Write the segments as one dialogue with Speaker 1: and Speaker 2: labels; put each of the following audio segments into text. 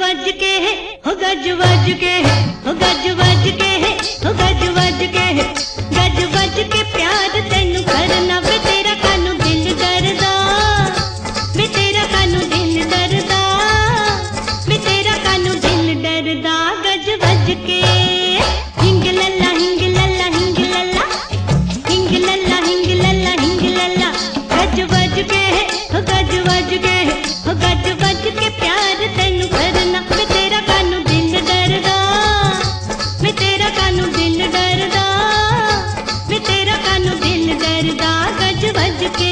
Speaker 1: वज के है, हो गज वज के है, हो गज वज के है, हो गज वज के है, गज वज के प्यार तेनू करना वे तेरा कानू दिल डरदा, वे तेरा कानू दिल डरदा, वे तेरा कानू दिल डरदा। गज वज के हिंग लल्ला हिंग लल्ला हिंग लल्ला हिंग लल्ला हिंग लल्ला हिंग लल्ला, गज वज के है, हो गज वज के है, हो गज वज के प्यार तेनू करना वे तेरा कानू दिल डरदा, वे तेरा कानू दिल डरदा, वे तेरा कानू दिल डरदा। गज वज के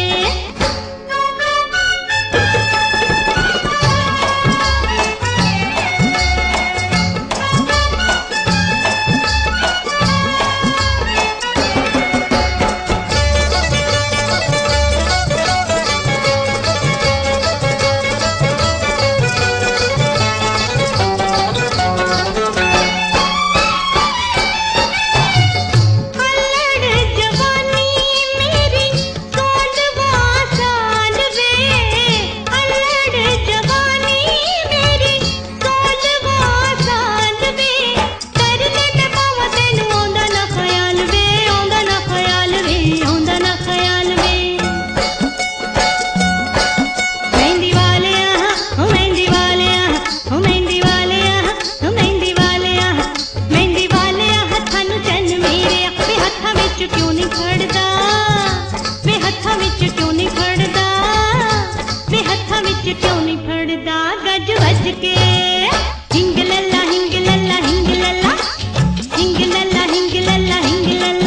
Speaker 1: क्यों नहीं फड़दा। गज वज के हिंग लल्ला हिंग लल्ला हिंग लल्ला हिंग लल्ला हिंग लल्ला हिंग लल्ला।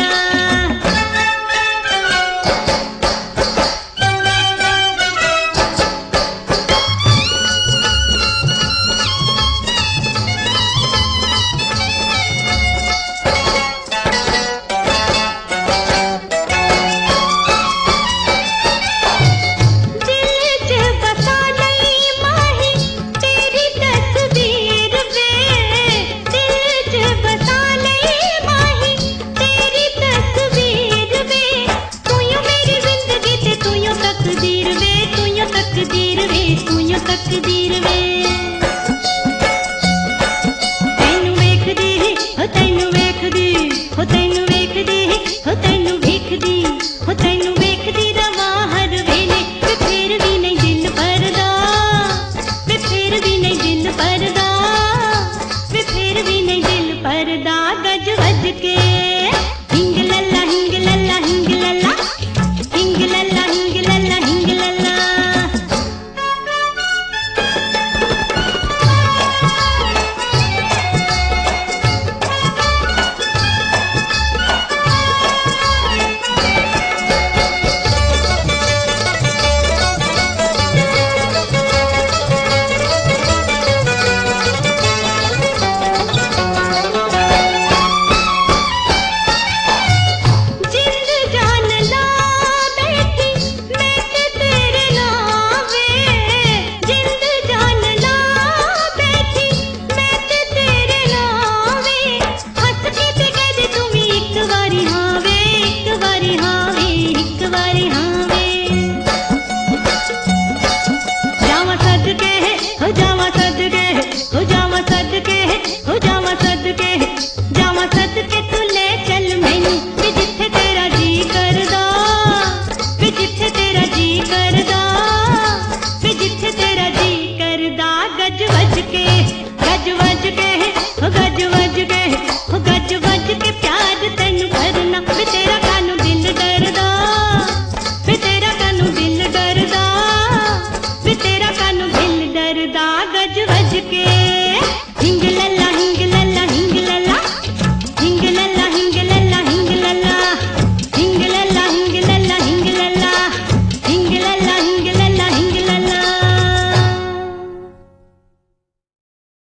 Speaker 1: तकदीर वे